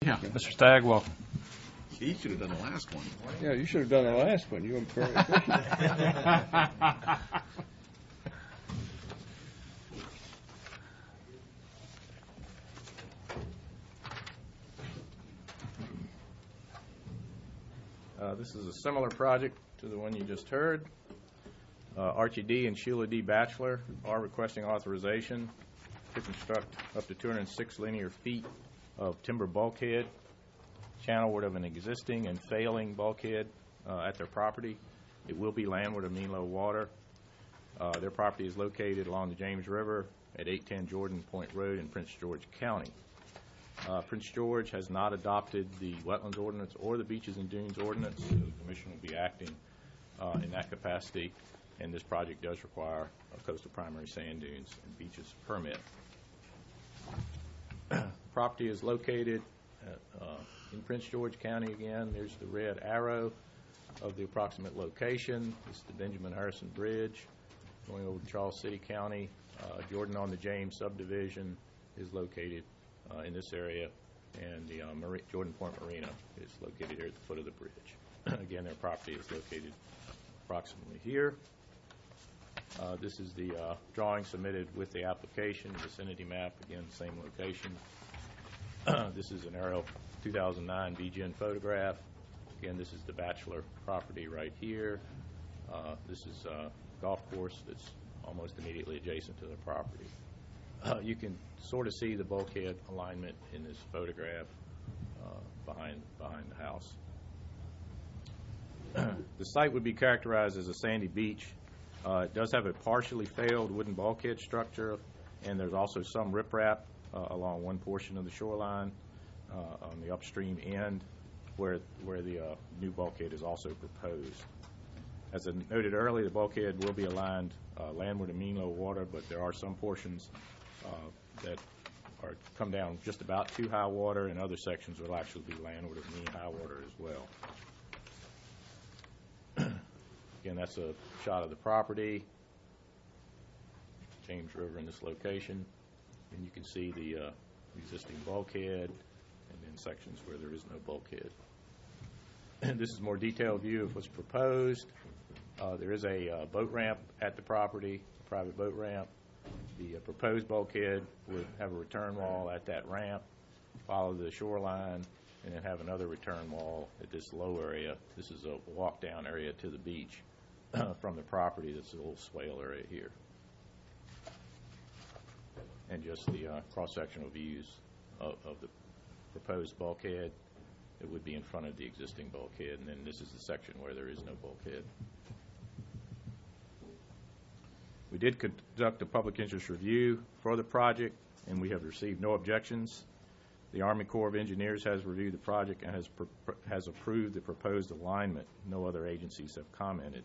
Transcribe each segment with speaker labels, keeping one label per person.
Speaker 1: Yeah, Mr. Stagg, welcome.
Speaker 2: He should have done the last one.
Speaker 3: Yeah, you should have done the last one. You were very efficient.
Speaker 4: This is a similar project to the one you just heard. Archie D. and Sheila D. Batchelor are requesting authorization to construct up to 206 linear feet of timber bulkhead channelward of an existing and failing bulkhead at their property. It will be landward of mean low water. Their property is located along the James River at 810 Jordan Point Road in Prince George County. Prince George has not adopted the Wetlands Ordinance or the Beaches and Dunes Ordinance, so the Commission will be acting in that capacity, and this project does require a coastal primary sand dunes and beaches permit. The property is located in Prince George County again. There's the red arrow of the approximate location. It's the Benjamin Harrison Bridge going over to Charles City County. Jordan on the James subdivision is located in this area, and the Jordan Point Marina is located here at the foot of the bridge. Again, their property is located approximately here. This is the drawing submitted with the application, vicinity map, again, same location. This is an aerial 2009 VGN photograph. Again, this is the Batchelor property right here. This is a golf course that's almost immediately adjacent to the property. You can sort of see the bulkhead alignment in this photograph behind the house. The site would be characterized as a sandy beach. It does have a partially failed wooden bulkhead structure, and there's also some riprap along one portion of the shoreline on the upstream end where the new bulkhead is also proposed. As I noted earlier, the bulkhead will be aligned landward and mean low water, but there are some portions that come down just about to high water, and other sections will actually be landward of mean high water as well. Again, that's a shot of the property, James River in this location, and you can see the existing bulkhead and then sections where there is no bulkhead. This is a more detailed view of what's proposed. There is a boat ramp at the property, a private boat ramp. The proposed bulkhead would have a return wall at that ramp, follow the shoreline, and then have another return wall at this low area. This is a walk-down area to the beach from the property. That's a little swale area here. And just the cross-sectional views of the proposed bulkhead. It would be in front of the existing bulkhead, and then this is the section where there is no bulkhead. We did conduct a public interest review for the project, and we have received no objections. The Army Corps of Engineers has reviewed the project and has approved the proposed alignment. No other agencies have commented.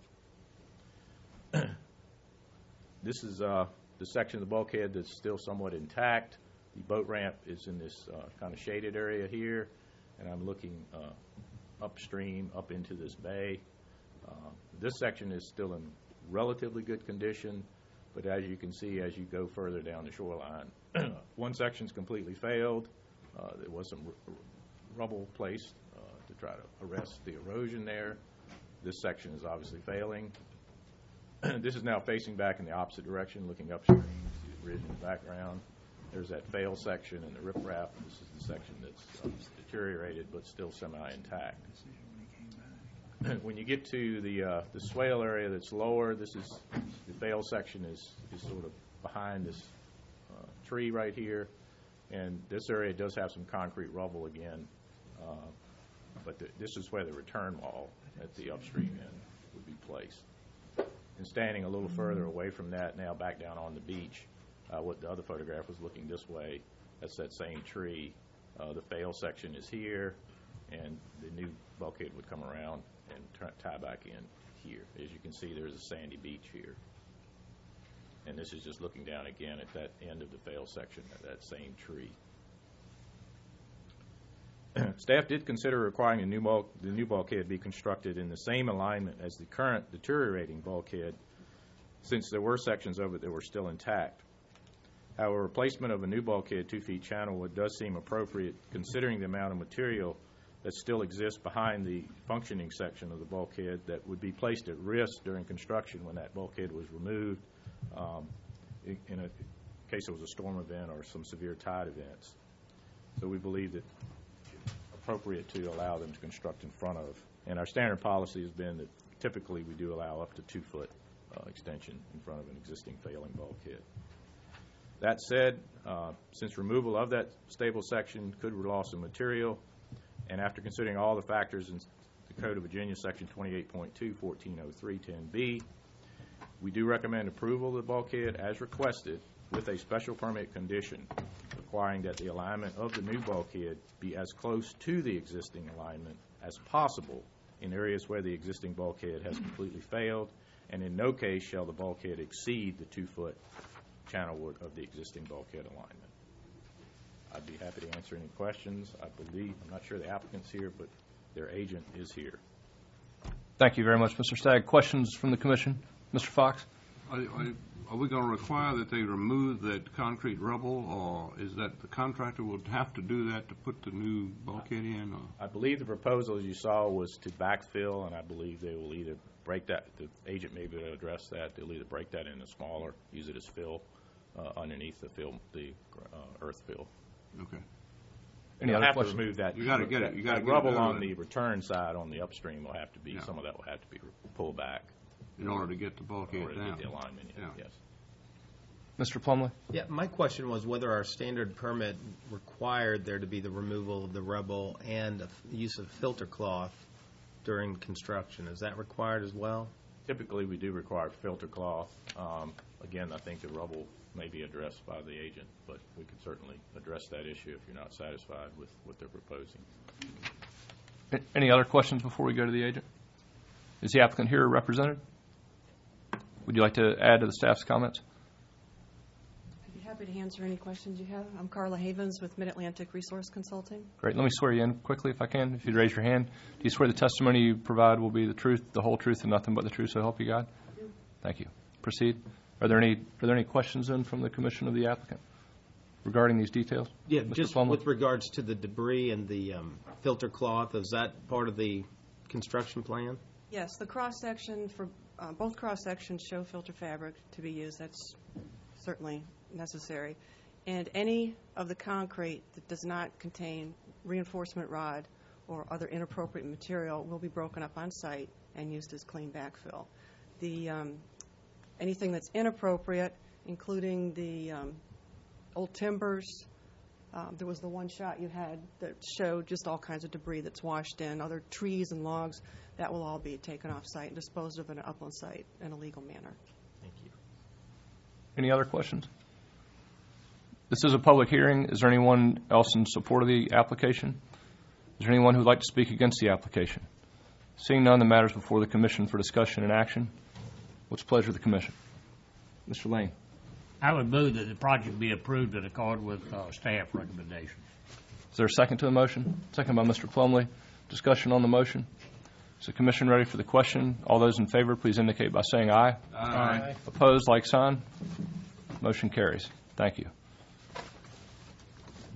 Speaker 4: This is the section of the bulkhead that's still somewhat intact. The boat ramp is in this kind of shaded area here, and I'm looking upstream up into this bay. This section is still in relatively good condition, but as you can see, as you go further down the shoreline, one section's completely failed. There was some rubble placed to try to arrest the erosion there. This section is obviously failing. This is now facing back in the opposite direction, looking upstream. See the bridge in the background. There's that fail section and the riprap. This is the section that's deteriorated but still semi-intact. When you get to the swale area that's lower, this is the fail section is sort of behind this tree right here, and this area does have some concrete rubble again, but this is where the return wall at the upstream end would be placed. And standing a little further away from that, now back down on the beach, what the other photograph was looking this way, that's that same tree. The fail section is here, and the new bulkhead would come around and tie back in here. As you can see, there's a sandy beach here. And this is just looking down again at that end of the fail section of that same tree. Staff did consider requiring the new bulkhead be constructed in the same alignment as the current deteriorating bulkhead, since there were sections of it that were still intact. However, replacement of a new bulkhead 2 feet channel does seem appropriate considering the amount of material that still exists behind the functioning section of the bulkhead that would be placed at risk during construction when that bulkhead was removed in a case it was a storm event or some severe tide events. So we believe that it's appropriate to allow them to construct in front of. And our standard policy has been that typically we do allow up to 2 foot extension in front of an existing failing bulkhead. That said, since removal of that stable section could loss of material, and after considering all the factors in the Code of Virginia, Section 28.2, 1403, 10B, we do recommend approval of the bulkhead as requested with a special permit condition requiring that the alignment of the new bulkhead be as close to the existing alignment as possible in areas where the existing bulkhead has completely failed, and in no case shall the bulkhead exceed the 2 foot channel width of the existing bulkhead alignment. I'd be happy to answer any questions. I'm not sure the applicant's here, but their agent is here.
Speaker 1: Thank you very much, Mr. Stagg. Questions from the Commission? Mr. Fox?
Speaker 5: Are we going to require that they remove that concrete rubble, or is that the contractor would have to do that to put the new bulkhead in? Or?
Speaker 4: I believe the proposal, as you saw, was to backfill, and I believe they will either break that. The agent may be able to address that. They'll either break that into smaller, use it as fill underneath the earth fill.
Speaker 5: Okay.
Speaker 1: Any other
Speaker 4: have
Speaker 1: questions?
Speaker 4: to remove that.
Speaker 5: You got to get it. You got to
Speaker 4: the
Speaker 5: get
Speaker 4: rubble
Speaker 5: it
Speaker 4: on the return side on the upstream will have to be. Some of that will have to be pulled back
Speaker 5: in order to get the bulkhead
Speaker 4: to
Speaker 5: down.
Speaker 4: get the alignment in. Yes.
Speaker 1: Mr. Plumley?
Speaker 6: Yeah, my question was whether our standard permit required there to be the removal of the rubble and the use of filter cloth during construction. Is that required as well?
Speaker 4: Typically, we do require filter cloth. Again, I think the rubble may be addressed by the agent, but we could certainly address that issue if you're not satisfied with what they're proposing.
Speaker 1: Any other questions before we go to the agent? Is the applicant here represented? Would you like to add to the staff's comments?
Speaker 7: I'd be happy to answer any questions you have. I'm Carla Havens with Mid-Atlantic Resource Consulting.
Speaker 1: Great. Let me swear you in quickly if I can. If you'd raise your hand. Do you swear the testimony you provide will be the truth, the whole truth, and nothing but the truth, so help you God?
Speaker 7: I do.
Speaker 1: Thank you. Proceed. Are there any questions then from the Commission of the applicant regarding these details?
Speaker 6: Yeah,
Speaker 1: Mr.
Speaker 6: just
Speaker 1: Plumley?
Speaker 6: with regards to the debris and the filter cloth, is that part of the construction plan?
Speaker 7: Yes, the cross-section for both cross-sections show filter fabric to be used. That's certainly necessary. And any of the concrete that does not contain reinforcement rod or other inappropriate material will be broken up on site and used as clean backfill. Anything that's inappropriate, including the old timbers, there was the one shot you had that showed just all kinds of debris that's washed in, other trees and logs, that will all be taken off site and disposed of in an upland site in a legal manner.
Speaker 6: Thank you.
Speaker 1: Any other questions? This is a public hearing. Is there anyone else in support of the application? Is there anyone who would like to speak against the application? Seeing none, the matter is before the Commission for discussion and action. What's the pleasure of the Commission? Mr. Lane.
Speaker 8: I would move that the project be approved in accord with staff recommendations.
Speaker 1: Is there a second to the motion? Second by Mr. Plumley. Discussion on the motion. Is the Commission ready for the question? All those in favor, please indicate by saying aye.
Speaker 5: Aye.
Speaker 1: Opposed, like sign. Motion carries. Thank you.